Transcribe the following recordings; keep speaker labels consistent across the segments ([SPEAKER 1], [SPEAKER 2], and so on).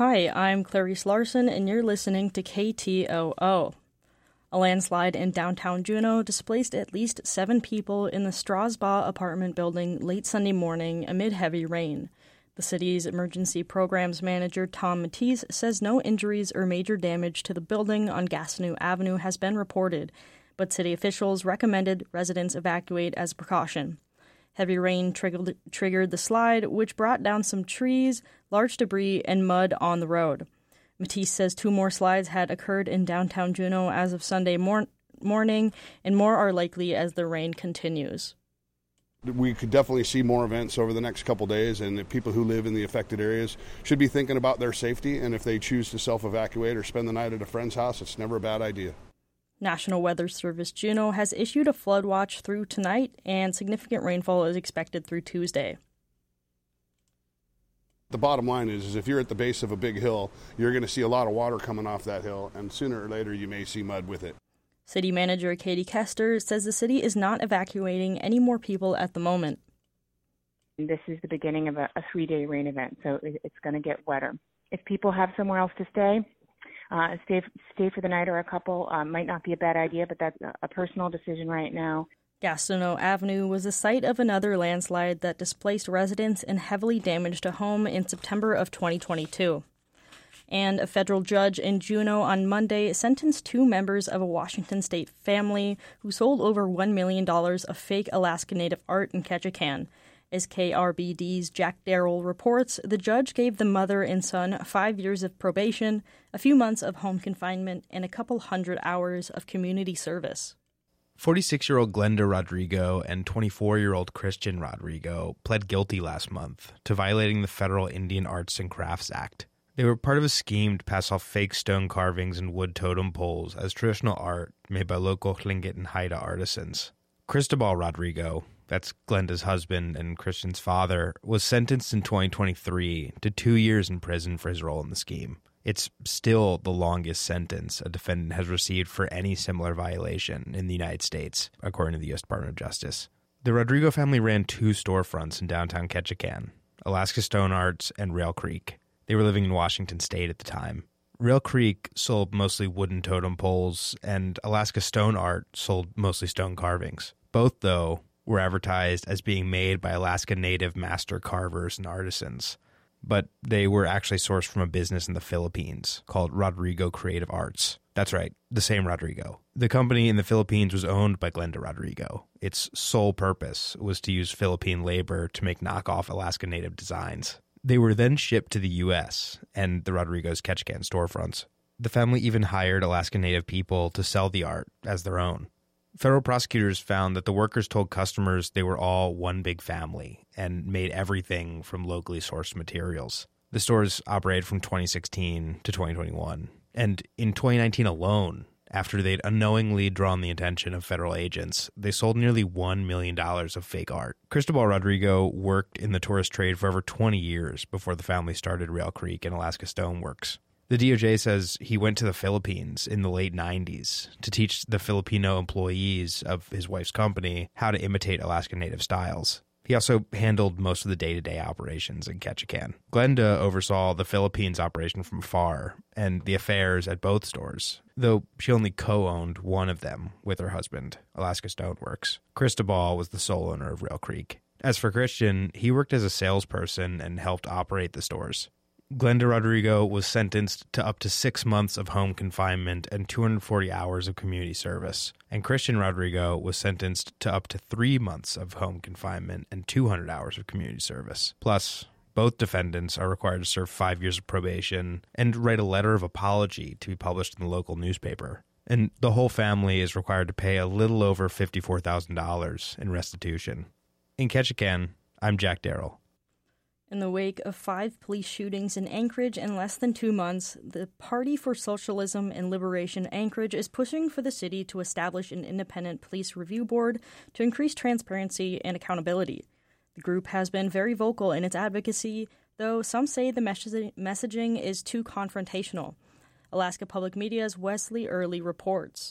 [SPEAKER 1] Hi, I'm Clarice Larson, and you're listening to KTOO. A landslide in downtown Juneau displaced at least 7 people in the Strasbaugh apartment building late Sunday morning amid heavy rain. The city's emergency programs manager, Tom Matisse, says no injuries or major damage to the building on Gastineau Avenue has been reported, but city officials recommended residents evacuate as a precaution. Heavy rain triggered the slide, which brought down some trees, large debris, and mud on the road. Matisse says 2 more slides had occurred in downtown Juneau as of Sunday morning, and more are likely as the rain continues.
[SPEAKER 2] We could definitely see more events over the next couple days, and the people who live in the affected areas should be thinking about their safety, and if they choose to self-evacuate or spend the night at a friend's house, it's never a bad idea.
[SPEAKER 1] National Weather Service Juneau has issued a flood watch through tonight, and significant rainfall is expected through Tuesday.
[SPEAKER 2] The bottom line is if you're at the base of a big hill, you're going to see a lot of water coming off that hill, and sooner or later you may see mud with it.
[SPEAKER 1] City Manager Katie Kester says the city is not evacuating any more people at the moment.
[SPEAKER 3] This is the beginning of a 3-day rain event, so it's going to get wetter. If people have somewhere else to stay for the night or a couple. Might not be a bad idea, but that's a personal decision right now.
[SPEAKER 1] Gastineau Avenue was the site of another landslide that displaced residents and heavily damaged a home in September of 2022. And a federal judge in Juneau on Monday sentenced 2 members of a Washington state family who sold over $1 million of fake Alaska Native art in Ketchikan. As KRBD's Jack Darrell reports, the judge gave the mother and son 5 years of probation, a few months of home confinement, and a couple hundred hours of community service.
[SPEAKER 4] 46-year-old Glenda Rodrigo and 24-year-old Christian Rodrigo pled guilty last month to violating the federal Indian Arts and Crafts Act. They were part of a scheme to pass off fake stone carvings and wood totem poles as traditional art made by local Tlingit and Haida artisans. Cristobal Rodrigo, that's Glenda's husband and Christian's father, was sentenced in 2023 to 2 years in prison for his role in the scheme. It's still the longest sentence a defendant has received for any similar violation in the United States, according to the U.S. Department of Justice. The Rodrigo family ran 2 storefronts in downtown Ketchikan, Alaska Stone Arts and Rail Creek. They were living in Washington State at the time. Rail Creek sold mostly wooden totem poles, and Alaska Stone Art sold mostly stone carvings. Both, though, were advertised as being made by Alaska Native master carvers and artisans, but they were actually sourced from a business in the Philippines called Rodrigo Creative Arts. That's right, the same Rodrigo. The company in the Philippines was owned by Glenda Rodrigo. Its sole purpose was to use Philippine labor to make knockoff Alaska Native designs. They were then shipped to the U.S. and the Rodrigo's Ketchikan storefronts. The family even hired Alaska Native people to sell the art as their own. Federal prosecutors found that the workers told customers they were all one big family and made everything from locally sourced materials. The stores operated from 2016 to 2021. And in 2019 alone, after they'd unknowingly drawn the attention of federal agents, they sold nearly $1 million of fake art. Cristobal Rodrigo worked in the tourist trade for over 20 years before the family started Rail Creek and Alaska Stoneworks. The DOJ says he went to the Philippines in the late 90s to teach the Filipino employees of his wife's company how to imitate Alaska Native styles. He also handled most of the day-to-day operations in Ketchikan. Glenda oversaw the Philippines operation from afar and the affairs at both stores, though she only co-owned one of them with her husband, Alaska Stoneworks. Cristobal was the sole owner of Rail Creek. As for Christian, he worked as a salesperson and helped operate the stores. Glenda Rodrigo was sentenced to up to 6 months of home confinement and 240 hours of community service, and Christian Rodrigo was sentenced to up to 3 months of home confinement and 200 hours of community service. Plus, both defendants are required to serve 5 years of probation and write a letter of apology to be published in the local newspaper. And the whole family is required to pay a little over $54,000 in restitution. In Ketchikan, I'm Jack Darrell.
[SPEAKER 1] In the wake of 5 police shootings in Anchorage in less than 2 months, the Party for Socialism and Liberation Anchorage is pushing for the city to establish an independent police review board to increase transparency and accountability. The group has been very vocal in its advocacy, though some say the messaging is too confrontational. Alaska Public Media's Wesley Early reports.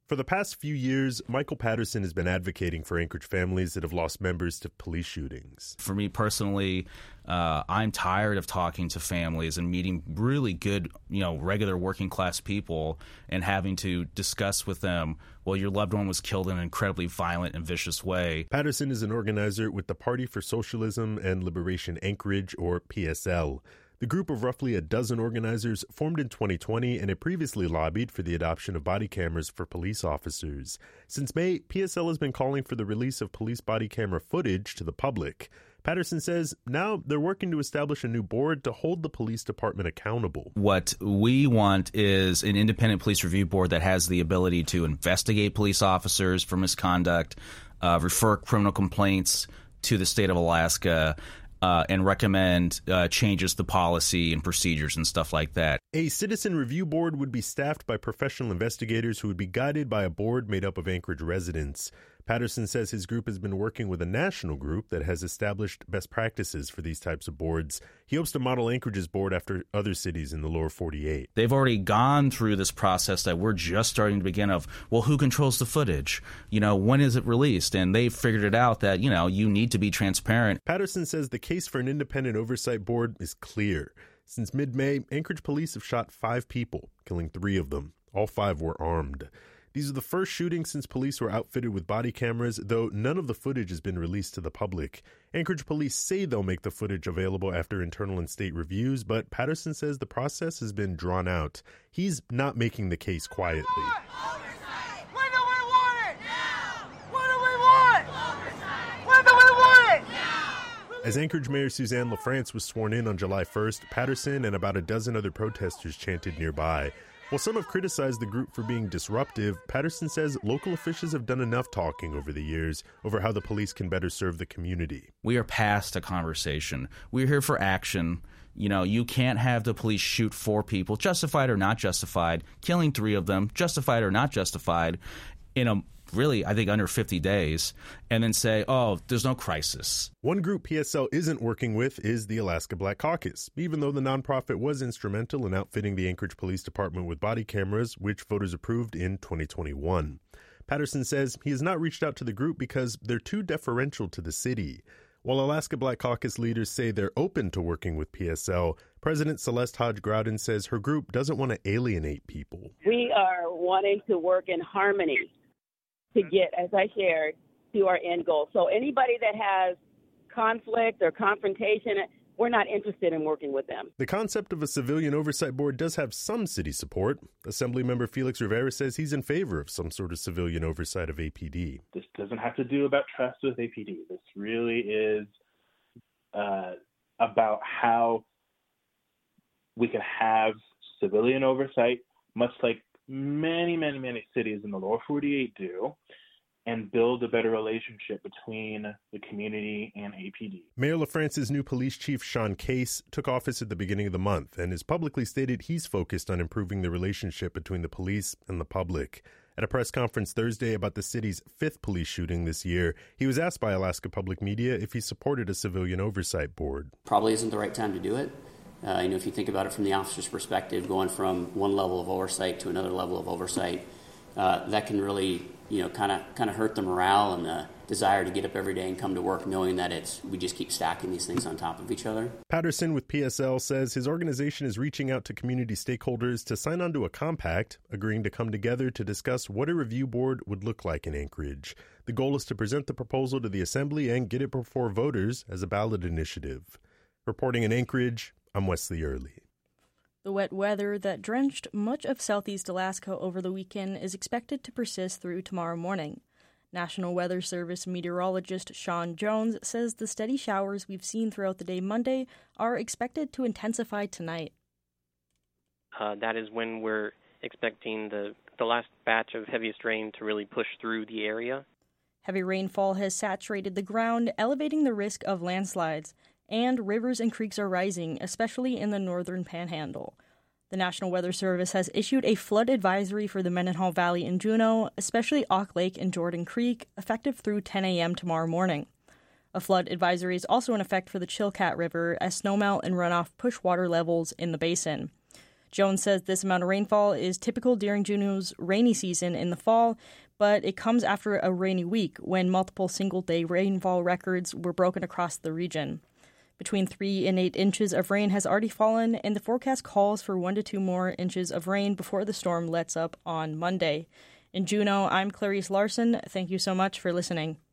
[SPEAKER 5] For the past few years, Michael Patterson has been advocating for Anchorage families that have lost members to police shootings.
[SPEAKER 6] For me personally, I'm tired of talking to families and meeting really good, regular working class people and having to discuss with them, well, your loved one was killed in an incredibly violent and vicious way.
[SPEAKER 5] Patterson is an organizer with the Party for Socialism and Liberation Anchorage, or PSL. The group of roughly a dozen organizers formed in 2020 and had previously lobbied for the adoption of body cameras for police officers. Since May, PSL has been calling for the release of police body camera footage to the public. Patterson says now they're working to establish a new board to hold the police department accountable.
[SPEAKER 6] What we want is an independent police review board that has the ability to investigate police officers for misconduct, refer criminal complaints to the state of Alaska, and recommend changes to policy and procedures and stuff like that.
[SPEAKER 5] A citizen review board would be staffed by professional investigators who would be guided by a board made up of Anchorage residents. Patterson says his group has been working with a national group that has established best practices for these types of boards. He hopes to model Anchorage's board after other cities in the lower 48.
[SPEAKER 6] They've already gone through this process that we're just starting to begin of, well, who controls the footage? When is it released? And they've figured it out that, you need to be transparent.
[SPEAKER 5] Patterson says the case for an independent oversight board is clear. Since mid-May, Anchorage police have shot 5 people, killing 3 of them. All 5 were armed. These are the first shootings since police were outfitted with body cameras, though none of the footage has been released to the public. Anchorage police say they'll make the footage available after internal and state reviews, but Patterson says the process has been drawn out. He's not making the case quietly.
[SPEAKER 7] Oversight! When do we want it? Now! What do we want? Oversight! When do we want it? Now!
[SPEAKER 5] As Anchorage Mayor Suzanne LaFrance was sworn in on July 1st, Patterson and about a dozen other protesters chanted nearby. While some have criticized the group for being disruptive, Patterson says local officials have done enough talking over the years over how the police can better serve the community.
[SPEAKER 6] We are past a conversation. We're here for action. You can't have the police shoot 4 people, justified or not justified, killing 3 of them, justified or not justified, really, I think, under 50 days, and then say, oh, there's no crisis.
[SPEAKER 5] One group PSL isn't working with is the Alaska Black Caucus, even though the nonprofit was instrumental in outfitting the Anchorage Police Department with body cameras, which voters approved in 2021. Patterson says he has not reached out to the group because they're too deferential to the city. While Alaska Black Caucus leaders say they're open to working with PSL, President Celeste Hodge Groudon says her group doesn't want to alienate people.
[SPEAKER 8] We are wanting to work in harmony to get, as I shared, to our end goal. So anybody that has conflict or confrontation, we're not interested in working with them.
[SPEAKER 5] The concept of a civilian oversight board does have some city support. Assemblymember Felix Rivera says he's in favor of some sort of civilian oversight of APD.
[SPEAKER 9] This doesn't have to do about trust with APD. This really is about how we can have civilian oversight, much like many cities in the lower 48 do, and build a better relationship between the community and APD.
[SPEAKER 5] Mayor LaFrance's new police chief, Sean Case, took office at the beginning of the month and has publicly stated he's focused on improving the relationship between the police and the public. At a press conference Thursday about the city's 5th police shooting this year, he was asked by Alaska Public Media if he supported a civilian oversight board.
[SPEAKER 10] Probably isn't the right time to do it. If you think about it from the officer's perspective, going from one level of oversight to another level of oversight, that can really, kind of hurt the morale and the desire to get up every day and come to work knowing that we just keep stacking these things on top of each other.
[SPEAKER 5] Patterson with PSL says his organization is reaching out to community stakeholders to sign on to a compact, agreeing to come together to discuss what a review board would look like in Anchorage. The goal is to present the proposal to the Assembly and get it before voters as a ballot initiative. Reporting in Anchorage, I'm Wesley Early.
[SPEAKER 1] The wet weather that drenched much of southeast Alaska over the weekend is expected to persist through tomorrow morning. National Weather Service meteorologist Sean Jones says the steady showers we've seen throughout the day Monday are expected to intensify tonight.
[SPEAKER 11] That is when we're expecting the last batch of heaviest rain to really push through the area.
[SPEAKER 1] Heavy rainfall has saturated the ground, elevating the risk of landslides, and rivers and creeks are rising, especially in the northern panhandle. The National Weather Service has issued a flood advisory for the Mendenhall Valley and Juneau, especially Auk Lake and Jordan Creek, effective through 10 a.m. tomorrow morning. A flood advisory is also in effect for the Chilkat River as snowmelt and runoff push water levels in the basin. Jones says this amount of rainfall is typical during Juneau's rainy season in the fall, but it comes after a rainy week when multiple single-day rainfall records were broken across the region. Between 3 and 8 inches of rain has already fallen, and the forecast calls for 1 to 2 more inches of rain before the storm lets up on Monday. In Juneau, I'm Clarice Larson. Thank you so much for listening.